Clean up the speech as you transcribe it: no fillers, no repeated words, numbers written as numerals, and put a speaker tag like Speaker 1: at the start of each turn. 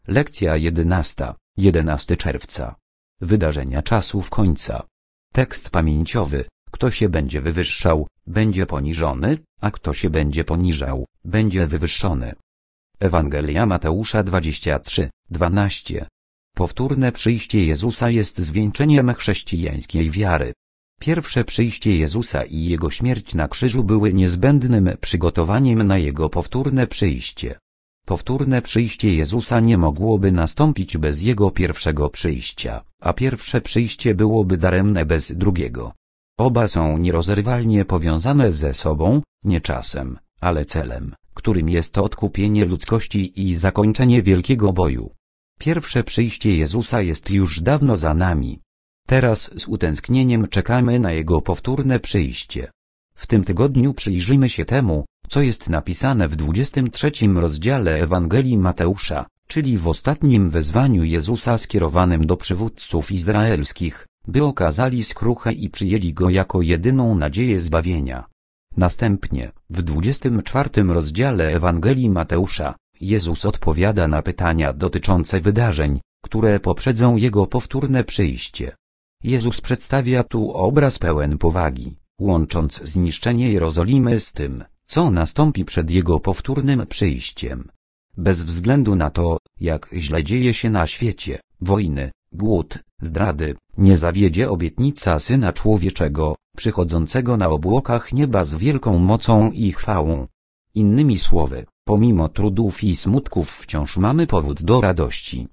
Speaker 1: Lekcja 11. 11 czerwca. Wydarzenia czasów końca. Tekst pamięciowy. Kto się będzie wywyższał, będzie poniżony, a kto się będzie poniżał, będzie wywyższony. Ewangelia Mateusza 23:12. Powtórne przyjście Jezusa jest zwieńczeniem chrześcijańskiej wiary. Pierwsze przyjście Jezusa i Jego śmierć na krzyżu były niezbędnym przygotowaniem na Jego powtórne przyjście. Powtórne przyjście Jezusa nie mogłoby nastąpić bez Jego pierwszego przyjścia, a pierwsze przyjście byłoby daremne bez drugiego. Oba są nierozerwalnie powiązane ze sobą, nie czasem, ale celem, którym jest odkupienie ludzkości i zakończenie wielkiego boju. Pierwsze przyjście Jezusa jest już dawno za nami. Teraz z utęsknieniem czekamy na Jego powtórne przyjście. W tym tygodniu przyjrzymy się temu, co jest napisane w 23 rozdziale Ewangelii Mateusza, czyli w ostatnim wezwaniu Jezusa skierowanym do przywódców izraelskich, by okazali skruchę i przyjęli Go jako jedyną nadzieję zbawienia. Następnie, w 24 rozdziale Ewangelii Mateusza, Jezus odpowiada na pytania dotyczące wydarzeń, które poprzedzą Jego powtórne przyjście. Jezus przedstawia tu obraz pełen powagi, łącząc zniszczenie Jerozolimy z tym, co nastąpi przed Jego powtórnym przyjściem. Bez względu na to, jak źle dzieje się na świecie, wojny, głód, zdrady, nie zawiedzie obietnica Syna Człowieczego, przychodzącego na obłokach nieba z wielką mocą i chwałą. Innymi słowy, pomimo trudów i smutków wciąż mamy powód do radości,